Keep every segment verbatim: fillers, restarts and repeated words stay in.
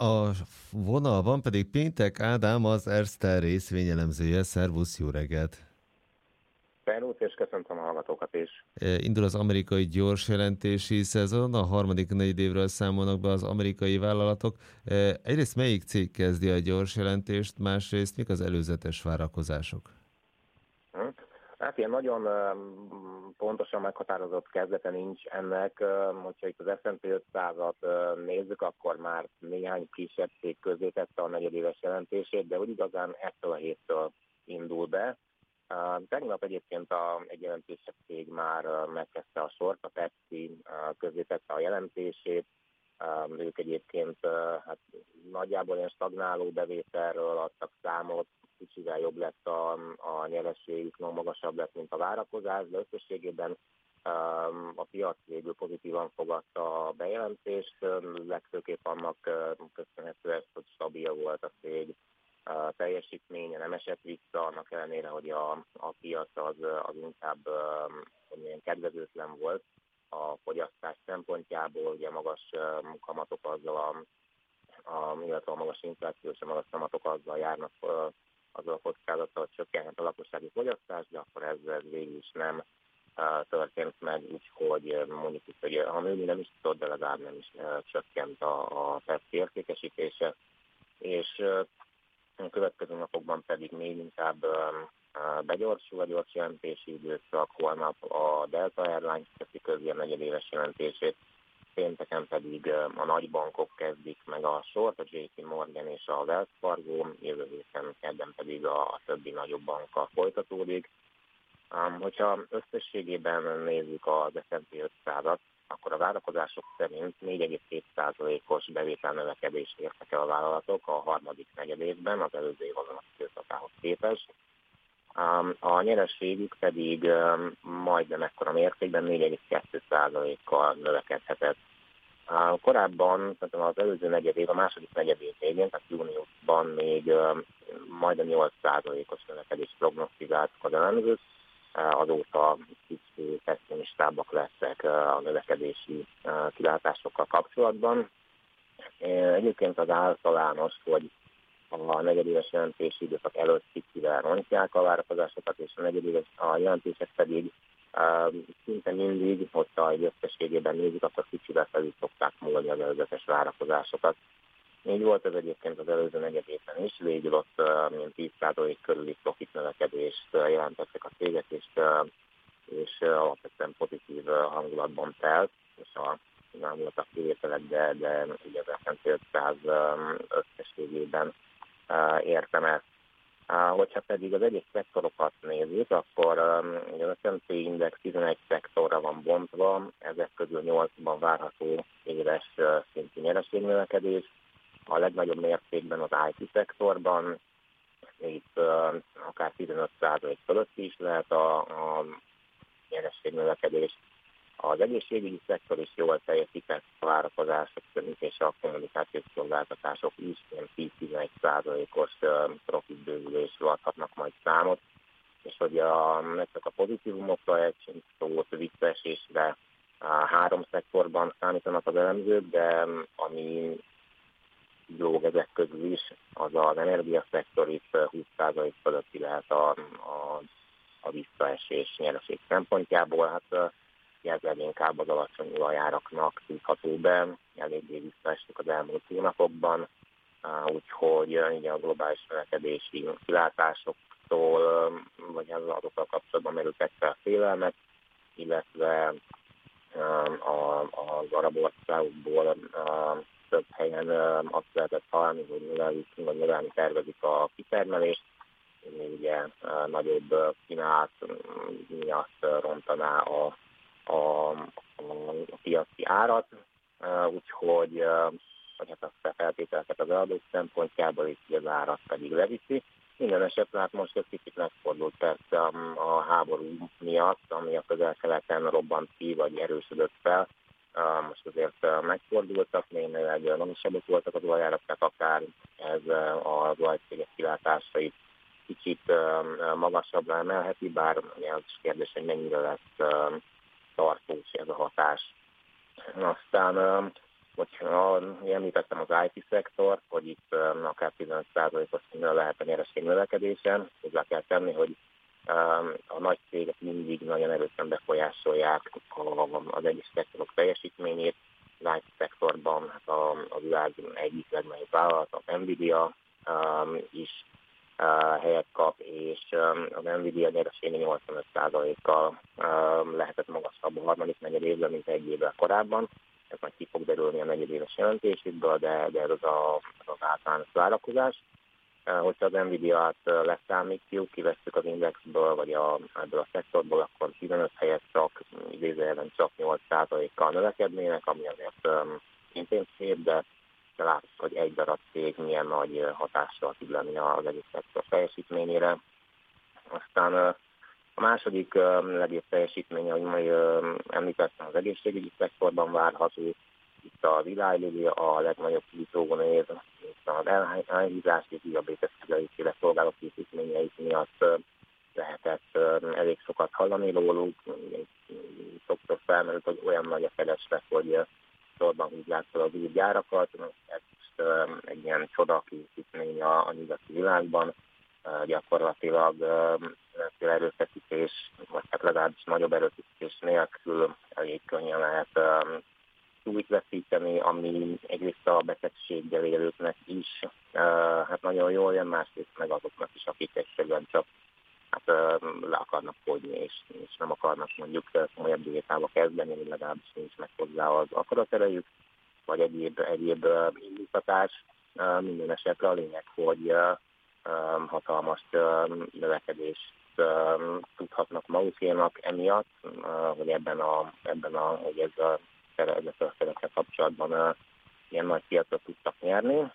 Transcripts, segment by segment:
A vonalban pedig Péntek Ádám, az Erste részvényelemzője. Szervusz, jó reggelt! Szervusz, és köszöntöm a hallgatókat is. Indul az amerikai gyors jelentési szezon, a harmadik negyedévről számolnak be az amerikai vállalatok. Egyrészt melyik cég kezdi a gyors jelentést, másrészt mik az előzetes várakozások? Hm? Hát ilyen nagyon pontosan meghatározott kezdete nincs ennek, hogyha itt az es and pé ötszázat nézzük, akkor már néhány kisebb cég közé tette a negyedéves jelentését, de úgy igazán ettől a héttől indul be. Tegnap egyébként a, egy jelentésebb cég már megkezdte a sort, a Pepsi közé tette a jelentését. Ők egyébként hát nagyjából ilyen stagnáló bevételről adtak számot, kicsivel jobb lett a, a nyereségük, no, magasabb lett, mint a várakozás, de összességében a piac végül pozitívan fogadta a bejelentést, legfőképp annak köszönhető, hogy stabil volt a cég a teljesítménye, nem esett vissza, annak ellenére, hogy a, a piac az, az inkább ilyen kedvezőtlen volt a fogyasztás szempontjából, ugye magas kamatok azzal a, a, illetve a magas infláció és a magas kamatok azzal járnak, azzal a kockázattal, hogy csökkenhet a lakossági fogyasztás, de akkor ez, ez végül is nem történt meg, úgyhogy mondjuk itt, hogy ha nőni nem is tudott, de legalább nem is csökkent a, a Pepsi értékesítése, és a következő napokban pedig még inkább begyorsul a gyors jelentési időszak, holnap a Delta Airlines teszi közé a negyedéves jelentését, pénteken pedig a nagybankok kezdik meg a sort, a jé pé Morgan és a Wells Fargo, jövő héten kedden pedig a, a többi nagyobb bankkal folytatódik. Um, hogyha összességében nézzük az es and pé ötszázat, akkor a várakozások szerint négy egész két százalékos bevételnövekedést értek el a vállalatok a harmadik negyedévben, az előző év azon időszakához képest. Um, a nyereségük pedig um, majdnem ekkora mértékben négy egész két százalékkal növekedhetett. Uh, korábban, tehát az előző negyedév, a második negyedév végén, tehát júniusban még um, majdnem nyolc százalékos növekedést prognosztizáltak az elemzők, azóta kicsit pessimistábbak lesznek a növekedési kilátásokkal kapcsolatban. Egyébként az általános, hogy a negyedéves jelentési időszak előtt kicsivel rontják a várakozásokat, és a negyedéves a jelentések pedig szinte mindig, hogyha egy összességében nézik, akkor kicsivel felül szokták múlni az előzetes várakozásokat. Így volt ez egyébként az előző negyedében is, végül ott uh, mint tíz százalék körüli profit növekedést uh, jelentettek a cégek, és, uh, és uh, alapvetően pozitív uh, hangulatban telt, és a, nem voltak kivételek, de, de ugye az es and pé ötszáz um, összességében uh, értem ezt. Uh, hogyha pedig az egyes szektorokat nézzük, akkor um, az es and pé index tizenegy szektorra van bontva, ezek közül nyolcban várható éves uh, szintű nyereségnövekedés. A legnagyobb mértékben az i té szektorban, itt uh, akár tizenöt százalék fölött is lehet a, a nyerességnövekedés. Az egészségügyi szektor is jól teljesített a várakozások szerint, és a kommunikációs szolgáltatások is ilyen tíz-tizenegy százalékos uh, profitbővülésről adhatnak majd számot, és hogy a, ne csak a pozitívumokra egy szót visszaesésre uh, három szektorban számítanak az elemzők, de ami lóg ezek közül is, az az energiaszektor itt húsz százalék fölötti lehet a, a, a visszaesés nyereség szempontjából. Hát ezzel inkább az alacsony olajáraknak tudható be, eléggé visszaestek az elmúlt hónapokban, úgyhogy ugye a globális növekedési kilátásoktól, vagy azokkal kapcsolatban merültek fel félelmek, illetve az arab országokból több helyen azt lehetett hallani, hogy növelni, vagy növelni tervezik a kitermelést, ugye nagyobb kínálat miatt rontaná a, a, a piaci árat, úgyhogy vagy hát azt feltételeket az eladók szempontjából, és az árat pedig leviszi. Minden esetre hát most egy kicsit megfordult persze a háború miatt, ami a közel-keleten robbant ki, vagy erősödött fel. Most azért megfordultak, némileg magasabbak voltak az olajárak, tehát akár ez az olajcégek kilátásait kicsit magasabbra emelheti, bár az is kérdés, hogy mennyire lesz tartós ez a hatás. Aztán Hogyha említettem az i té szektort, hogy itt akár tizenöt százalékos lehet a nyereség növekedésen, hozzá kell tenni, hogy a nagy cégek mindig nagyon erősen befolyásolják az egyes szektorok teljesítményét. Az i té szektorban hát a, a világ egyik legnagyobb vállalat, az Nvidia um, is uh, helyet kap, és um, az Nvidia nyeresége nyolcvanöt százalékkal um, lehetett magasabb a harmadik negyed évben, mint egy évvel korábban. Ez majd ki fog derülni a negyedéves jelentésükből, de, de ez az, a, az általános várakozás. Hogyha az Nvidia-t leszámítjuk, kivesszük az indexből, vagy a, ebből a szektorból, akkor tizenöt helyett csak, idézőjelben csak nyolc százalékkal növekednének, ami azért um, szintén szép, de, de látjuk, hogy egy darab cég milyen nagy hatással tud lenni az egész szektor teljesítményére. Aztán uh, a második um, legjobb teljesítmény, ahogy majd um, említettem, az egészségügyi szektorban várható. Itt az Eli Lilly a legnagyobb kiutóvó név, és az elhízás és diabétesz kezelésére szolgáló készítményeik miatt lehetett elég sokat hallani róluk. Sokszor felmerült, hogy olyan nagy a kereslet, hogy sorban húzzák fel az új gyárakat. Ez egy ilyen csoda készítmény a, a nyugati világban. Gyakorlatilag erőfeszítés, vagy hát legalábbis nagyobb erőfeszítés nélkül elég könnyen lehet súlyt veszíteni, ami egyrészt a betegséggel élőknek is uh, hát nagyon jól jön, másrészt meg azoknak is, akik egyszerűen csak hát, uh, le akarnak fogyni, és, és nem akarnak mondjuk komolyabb diétába kezdeni, vagy legalábbis nincs meg hozzá az akaraterejük, vagy egyéb, egyéb uh, indítatás. Uh, minden esetre a lényeg, hogy uh, um, hatalmas uh, növekedést uh, tudhatnak magukénak emiatt, uh, hogy ebben a, ebben a, hogy ez a ezekkel a szerekkel kapcsolatban uh, ilyen nagy piacot tudtak nyerni.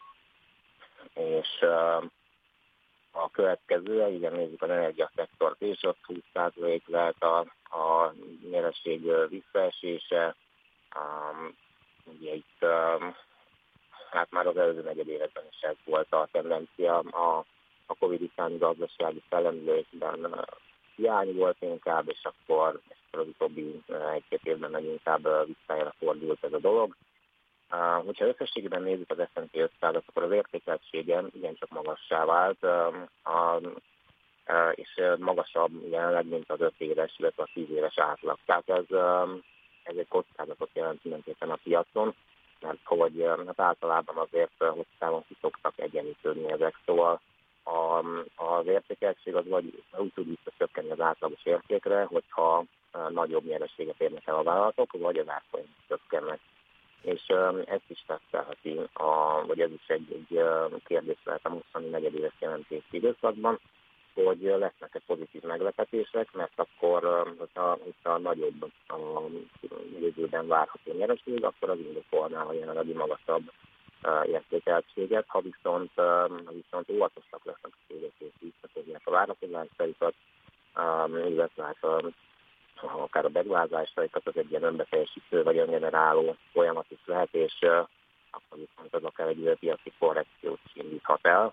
És uh, a következő, igen, nézzük az energiaszektort, és ott húsz százalék lehet a, a nyereség visszaesése. Um, ugye itt um, hát már az előző negyedévekben is ez volt a tendencia. A, a Covid utáni gazdasági felendülésben uh, hiány volt inkább, és akkor az utóbbi egy-két évben meg inkább visszajára fordult ez a dolog. Uh, hogyha összességében nézzük az es and pé ötszázat, akkor az értékeltsége igencsak magassá vált, uh, uh, uh, és magasabb jelenleg, mint az öt éves, illetve a tíz éves átlag. Tehát ez, uh, ez egy kockázatot jelent mindenképpen a piacon, mert hogy uh, hát általában azért uh, hosszú távon ki szoktak egyenlítődni ezek, szóval A, az értékeltség az vagy úgy tud visszacsökkenni az átlagos értékre, hogyha nagyobb nyereséget érnek el a vállalatok, vagy az árfolyam csökkennek. És um, ezt is tesztelheti, a, vagy ez is egy, egy kérdés lehet a mostani negyedéves jelentési időszakban, hogy lesznek-e pozitív meglepetések, mert akkor, hogyha, hogyha nagyobb a jövőben várható nyereség, akkor az indokolná a jelenlegi magasabb értékeltséget, ha viszont, ha viszont óvatosak lesznek a cégek és visszatérnek a várakozásaikat, illetve hát a, akár a beruházásaikat, az egy ilyen önbeteljesítő vagy öngeneráló folyamat is lehet, és akkor viszont az akár egy piaci korrekciót is indíthat el.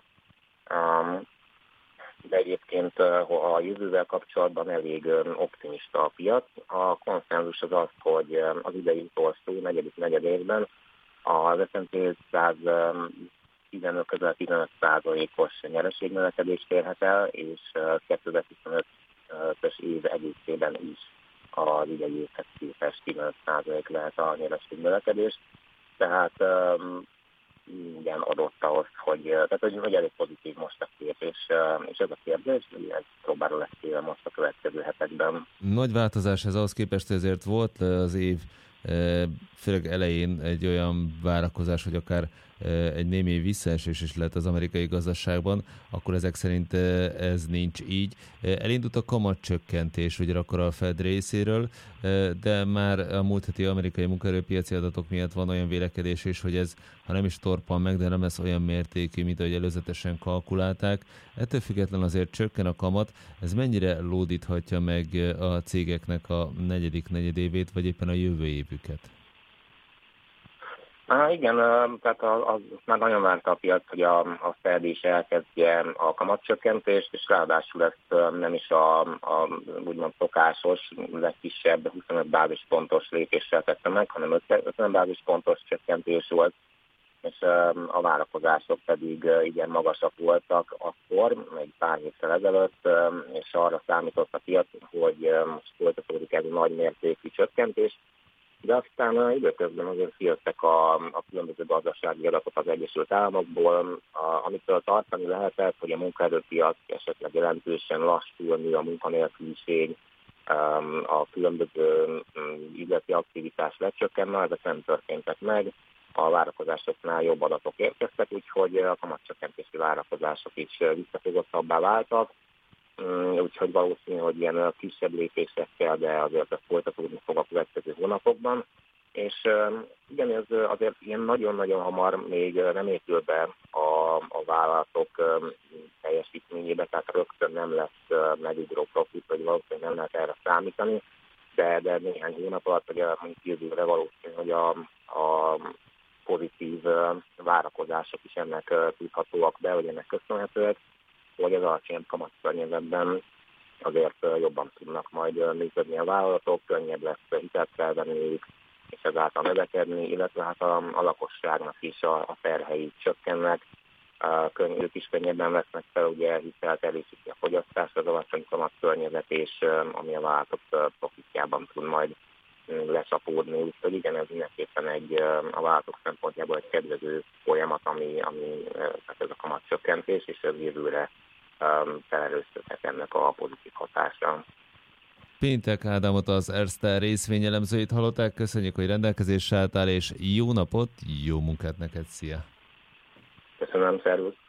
De egyébként a jövővel kapcsolatban elég optimista a piac. A konszenzus az az, hogy az idei utolsó negyedik negyedévben az es and pé ötszáz tizenöt, közel tizenöt százalékos nyereségnövekedést érhet el, és kétezer-tizenötös év egészében is az idei évhez képest tizenöt százalék lehet a nyereségnövekedés. Tehát igen, adott ahhoz, hogy, tehát, hogy, hogy elég pozitív most a kép, és, és ez a kérdés, hogy ez próbára lesz téve most a következő hetekben. Nagy változás ez ahhoz képest, ezért volt az év főleg elején egy olyan várakozás, hogy akár egy némi visszaesés is lehet az amerikai gazdaságban, akkor ezek szerint ez nincs így. Elindult a kamatcsökkentés, ugye akkor a Fed részéről, de már a múlt heti amerikai munkaerőpiaci adatok miatt van olyan vélekedés is, hogy ez, ha nem is torpan meg, de nem lesz olyan mértékű, mint ahogy előzetesen kalkulálták. Ettől függetlenül azért csökken a kamat. Ez mennyire lódíthatja meg a cégeknek a negyedik negyedévét, vagy éppen a jövő évüket? Á, igen, tehát az, az már nagyon várta a piac, hogy a, a Fed is elkezdje a kamatcsökkentést, és ráadásul ezt nem is a, a úgymond szokásos, legkisebb huszonöt bázispontos lépéssel tette meg, hanem ötven bázispontos csökkentés volt, és a várakozások pedig igen magasak voltak akkor, egy pár héttel ezelőtt, és arra számított a piac, hogy most folytatódik ez a nagy mértékű csökkentés. De aztán időközben azért kijöttek a, a különböző gazdasági adatok az Egyesült Államokból, a, amitől tartani lehetett, hogy a munkaerőpiac esetleg jelentősen lassul, nő a munkanélküliség, a különböző üzleti aktivitás lecsökkenne, ezek nem történtek meg, a várakozásoknál jobb adatok érkeztek, úgyhogy a kamatcsökkentési várakozások is visszafogottabbá váltak. Úgyhogy valószínű, hogy ilyen kisebb lépésekkel, de azért ez folytatódni fog a következő hónapokban. És igen, ez azért ilyen nagyon-nagyon hamar még nem épül be a, a vállalatok teljesítményébe, tehát rögtön nem lesz megugró profit, vagy valószínűleg nem lehet erre számítani, de, de néhány hónap alatt, vagy mondjuk jövőre valószínű, hogy a, a pozitív várakozások is ennek tudhatóak be, hogy ennek köszönhetőek, hogy az alacsonyabb kamatkörnyezetben azért jobban tudnak majd működni a vállalatok, könnyebb lesz hitelt felvenniük, és ezáltal növekedni, illetve hát a, a lakosságnak is a, a terhei csökkennek, a könny, ők is könnyebben vesznek fel, ugye hitelt erősíti a fogyasztás, az alacsony kamatkörnyezet, és ami a vállalatok profitjában tud majd lecsapódni, úgyhogy igen, ez mindenképpen egy a vállalatok szempontjából egy kedvező folyamat, ami, ami tehát ez a kamatcsökkentés, és ez jövőre um, felerősödhet ennek a pozitív hatása. Péntek Ádámot, az Erste részvényelemzőit hallották, köszönjük, hogy rendelkezésre álltál, és jó napot, jó munkát neked, szia! Köszönöm, szervusz!